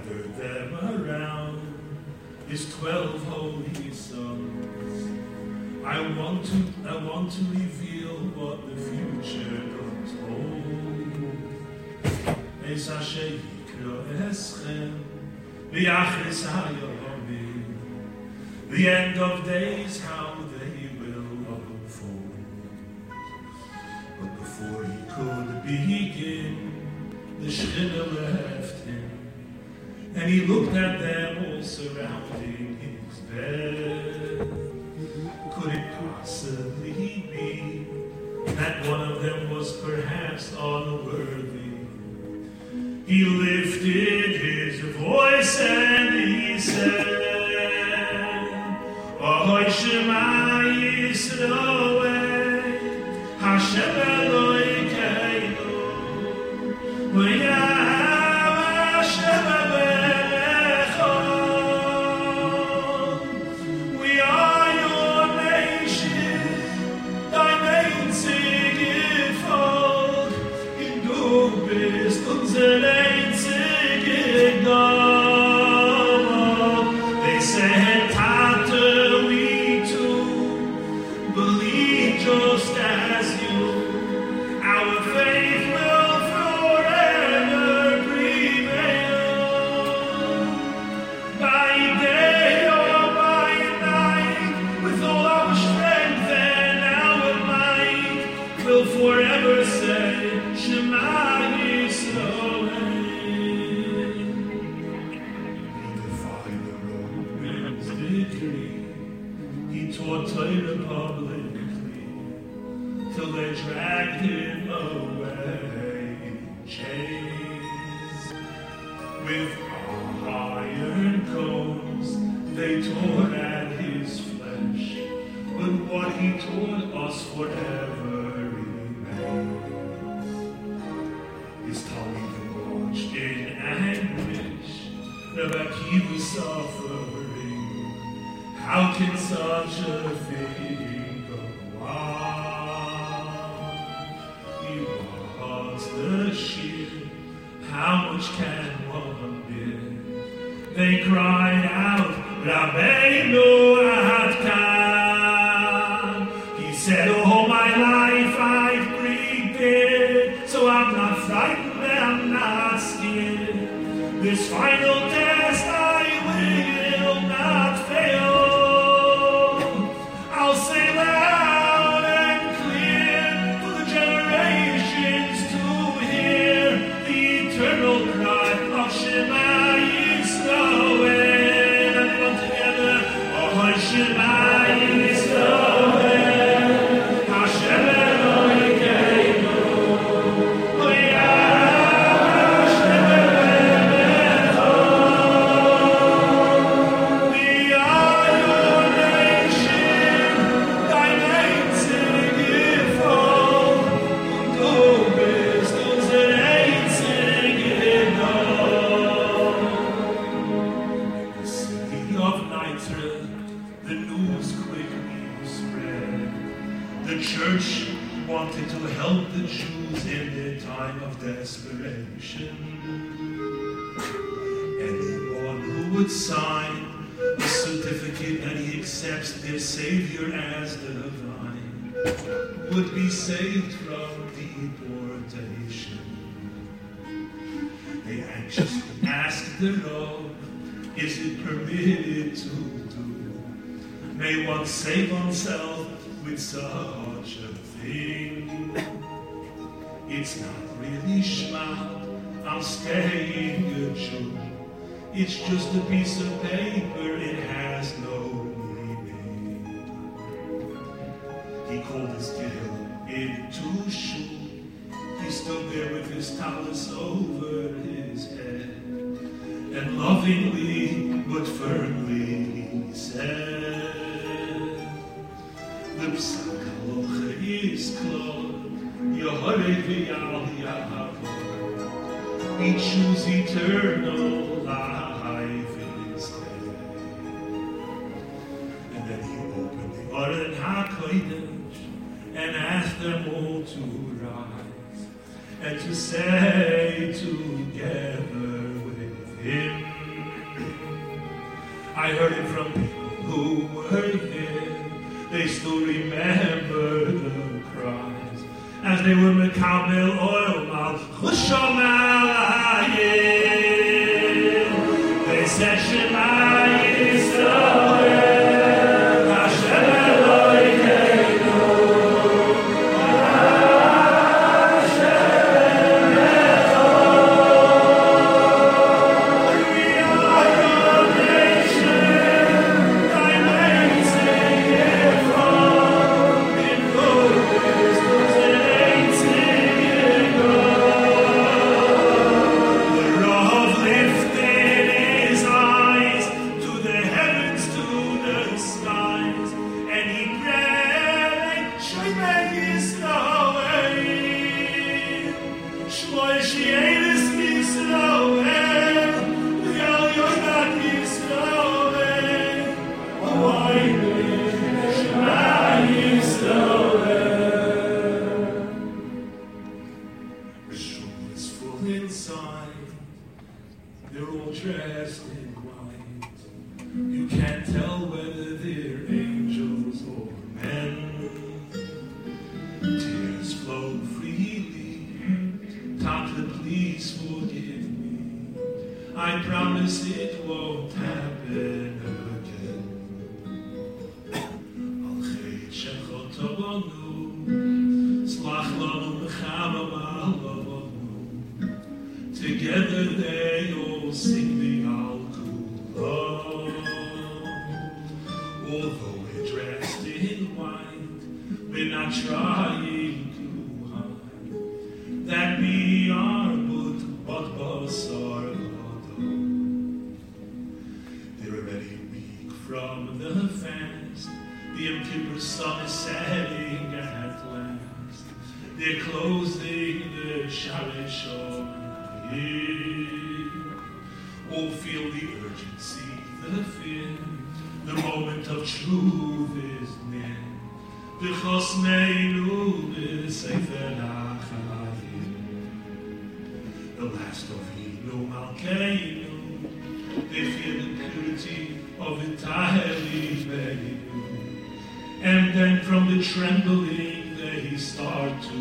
gathered them around his 12 holy sons. I want to reveal what the future does hold. Es asher yikra eschem v'yachris hayomim. The end of days, how they will unfold. But before he could begin, the Shekhinah left him, and he looked at them all surrounding his bed. Could it possibly be that one of them was perhaps unworthy? He lifted his voice and he said, Ahoy Shema Yisroel, Hashem Elokeinu, V'Yahweh Hashem Echad. We are your nation, thy einzige Volk, und du bist unser einzige Gott. They said, Tate, we too believe just as you. Our faith will forever prevail. By day or by night, with all our strength and our might, we'll forever say, Shema Yisroel. He defied the Roman's decree. He taught Torah publicly, till they dragged him away in chains. With iron combs, they tore at his flesh, but what he taught us forever remains. His Talmidim watched in anguish, Rabbi Akiva suffering. How can such a thing go on? He was the shield. How much can one bear? They cried out, Rabbeinu Ad Kan. He said, all my life I've prepared, so I'm not frightened, I'm not scared. This final test I will not fail. I'll say loud and clear for the generations to hear the eternal cry of Shema Yisroel. Everyone together, oh Shema Yisroel, Hashem Elokeinu, V'Yahweh Hashem Echad. We are your nation, thine einzige Volk, und du bist unser einzige Gott. In the city of Nitra, the news quickly spread. The church wanted to help the Jews in their time of desperation. Anyone who would sign a certificate that he accepts their Savior as divine would be saved from deportation. They anxiously asked the Rav, is it permitted to do? May one save oneself with such a thing? It's not really Shema, I'm staying a Jew. It's just a piece of paper, it has no meaning. He called his Gil into shul. He stood there with his talus over his head, and lovingly but firmly he said, the Psak Halacha is closed. Yehovah v'Yal Yahweh. We choose eternal life instead. And then he opened the Aron HaKodesh and asked them all to rise and to say together with him, I heard it from people who were there. They still remember the cries as they were Mekamel oil mal Chushamayim. They said Shema Yisrael Hashem Eloheinu Hashem Echad. We are your nation, thy name singeth from in glorious name singing God. The Rav lifted his eyes to the heavens, to the skies, and he prayed, Shema Yisrael, Shloish Yelis Yisrael, V'yal Yodat Yisrael, Oayim, Shema Yisrael. The shul is full inside, they're all dressed in white. You can't tell whether they're angels or men. Tears flow freely. Tata, please forgive me. I promise it won't happen again. Al chet shechot tovonu, slach lanu mechama ma'alavonu. Together they all sing the Al Kula. Although we're dressed in white, we're not trying to hide that we are but basar gadol. They're already weak from the fast. The Yom Kippur sun is setting at last. They're closing the Shabbat Shomayim. All feel the urgency, the fear. The moment of truth is near. B'chosmeinu b'sefer ha'chaim. The last of Hinu Malkeinu. They feel the purity of entirely Beinu. And then from the trembling they start to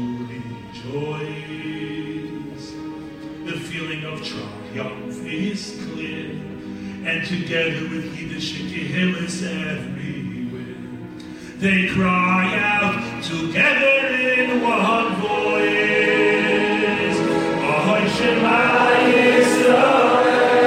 rejoice. The feeling of triumph is clear, and together with Yiddish Kehillas everywhere, they cry out together in one voice, Ahoy Shema Yisrael.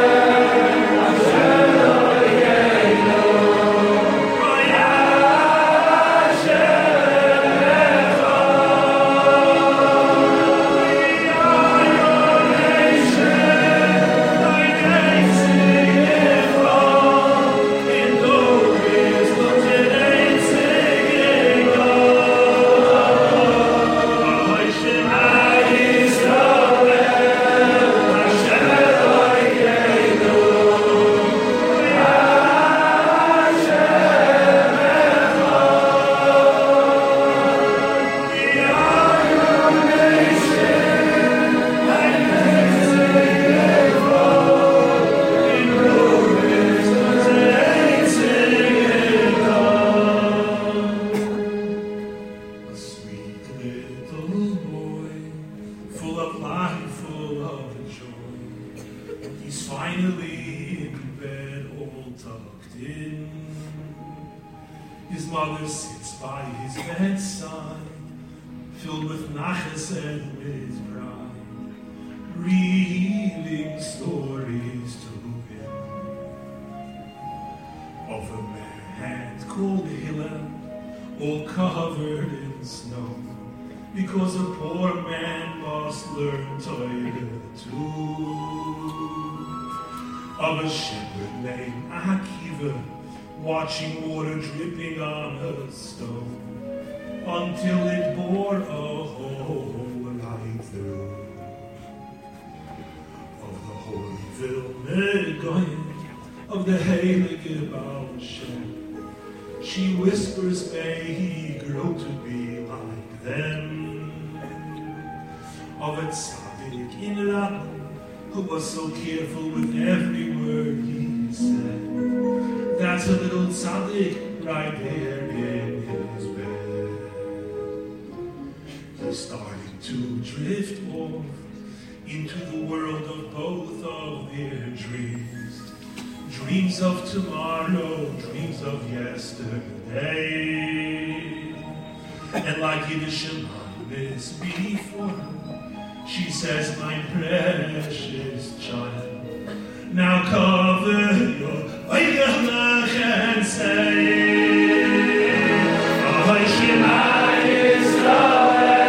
Watching water dripping on her stone until it bore a hole right through. Of the holy Vilna Goyen, of the Heilige Baal Shem, she whispers, may he grow to be like them. Of a tzaddik in Rabban, who was so careful with every word he said, that's a little tzaddik right there in his bed. He started to drift off into the world of both of their dreams. Dreams of tomorrow, dreams of yesterday. And like Yiddish Miss before, she says, my precious child, now cover your eyes and say, oh, Shema Yisrael.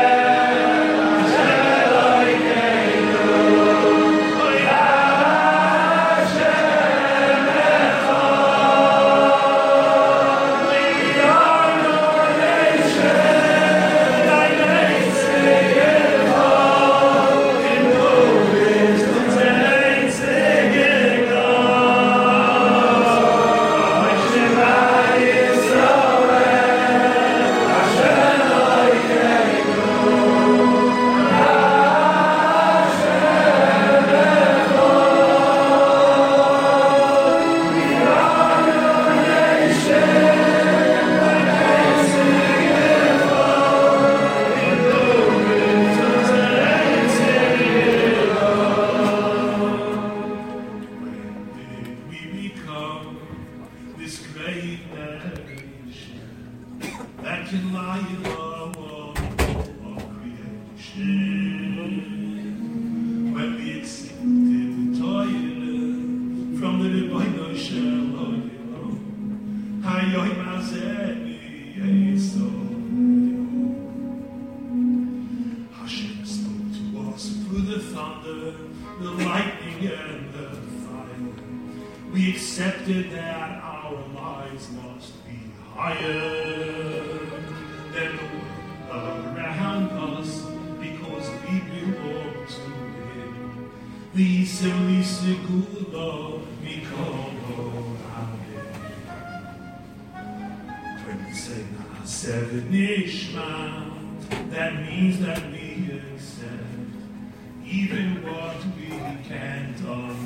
That means that we accept even what we can't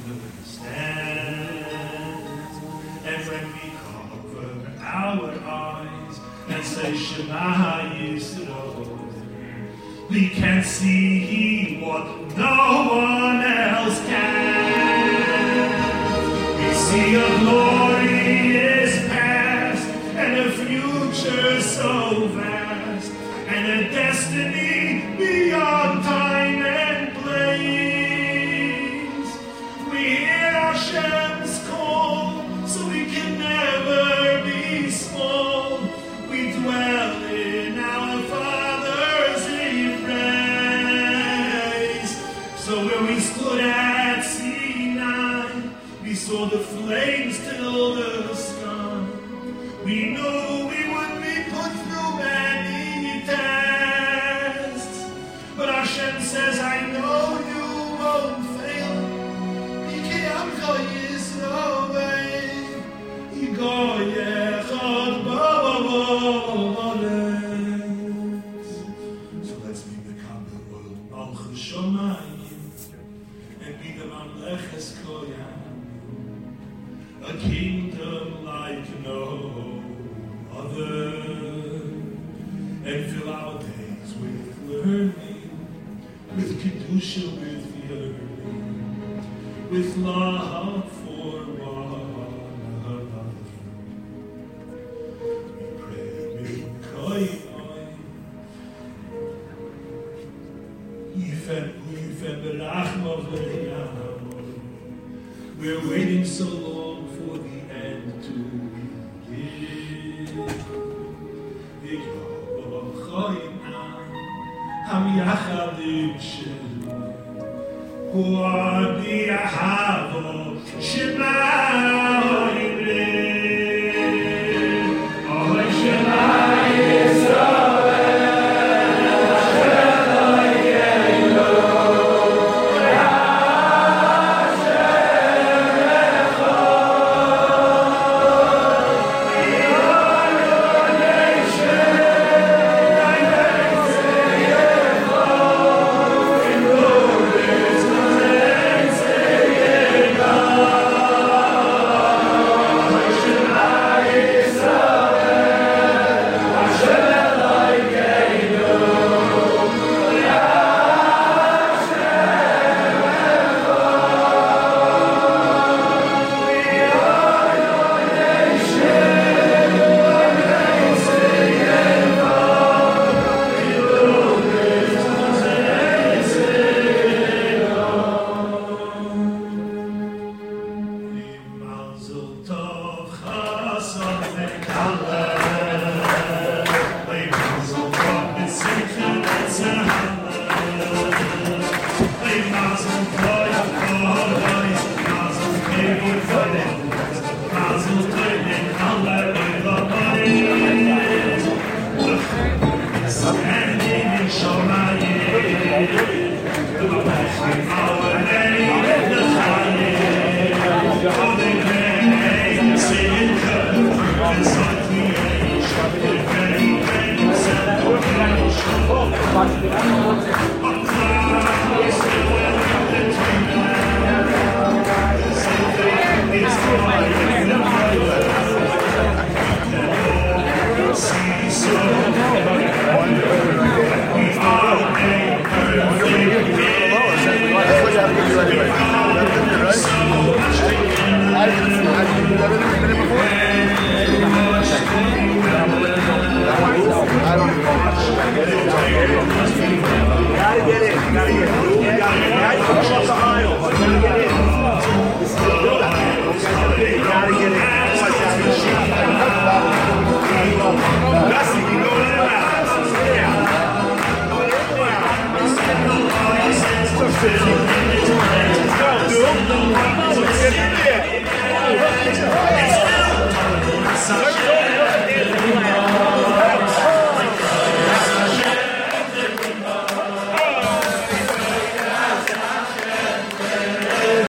understand. And when we cover our eyes and say Shema Yisrael, we can see what no one else can. We see a glorious past and a future so vast, and a destiny beyond time and place. We hear Hashem's call, so we can never be small. We dwell in our Father's embrace. So when we stood at Sinai, we saw the flames till the sky. We knew we would be put through many tests, but Hashem says, I know you won't fail. Mikiyamcha Yisroel, Yigoyechad ba'aretz. So let's be the Kabel Oil Malchus Shomayim and be the Mamleches Koyam, a kingdom like no other, and fill our days with learning, with Kedusha, with yearning, with love for one another. We pray with Koyoi, Yifen Berachmov Le'yamor. We're waiting so long for the end to begin. Ham yachadim shelo, hu abi ahavo shema oimrim, oy shema Yisrael, Hashem Elokeinu, Hashem Echad. Good Friday.